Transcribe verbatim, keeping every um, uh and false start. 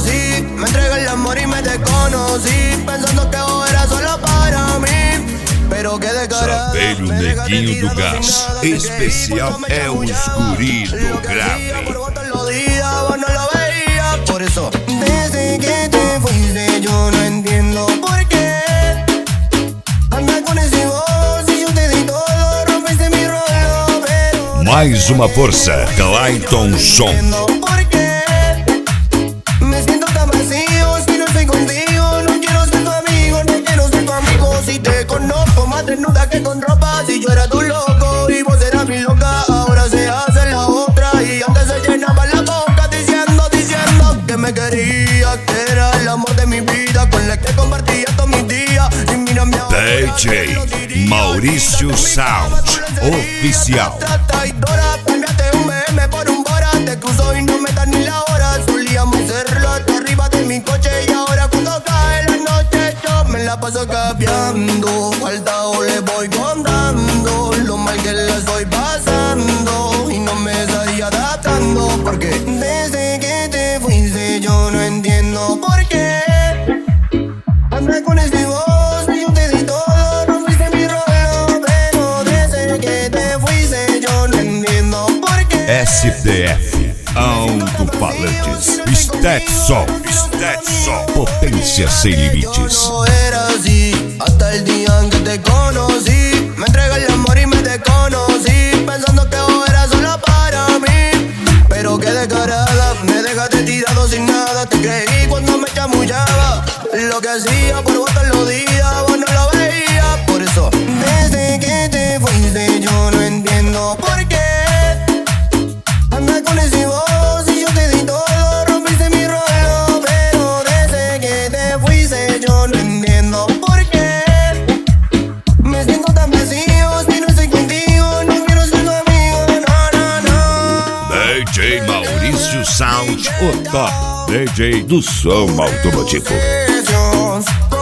conocí, me entregué el amor y me desconocí, pensando que vos eras solo para mí. Pero que de cara, Saber o neguinho do gás. Especial é o guri do grave. Por eso, desde que te fuiste yo no entiendo por qué anda con ese voz y yo te di todo, rompiste mi rollo, pero Mais uma força, Clayton Som. ¿por qué? Me siento tan vacío si no estoy contigo, no quiero ser tu amigo, no quiero ser tu amigo. Si te conozco más desnuda que con ropa, si yo era tu loco y vos eras mi loca, ahora se hace la otra y antes se llenaba la boca diciendo, diciendo que me quería, que era el amor de mi vida, con la que compartía todos mis días. Y mírame ahora, D J Maurício Sound Oficial. traidora, cambiaste un B M por un Bora, te cruzo y no me das ni la hora. Solíamos hacerlo hasta arriba de mi coche y ahora cuando cae la noche yo me la paso cambiando. Falta o le voy contando lo mal que la estoy pasando y no me estoy adaptando, porque desde que te fuiste yo no entiendo por qué anda con este voz y yo te di todo, rompiste mi rollo, pero desde que te fuiste yo no entiendo por qué. S D F Alto-Falantes. Stetson, Stetson. Potência sem limites. No era así hasta el día en que te conocí, me entregué el amor y me desconocí, pensando que vos eras solo para mí. Pero que descarada, me dejaste tirado sin nada, te creí cuando me chamullaba. Lo que hacía por vos todos los días, vos no lo veías. Por eso, desde que te fuiste yo no entiendo por qué anda con ese voz y yo te di todo, rompiste mi rollo, pero desde que te fuiste yo no entiendo por qué me siento tan vacío si no estoy contigo, no quiero ser tu amigo, no, no, no. D J Maurício Sound, o top D J do som automotivo. Besos.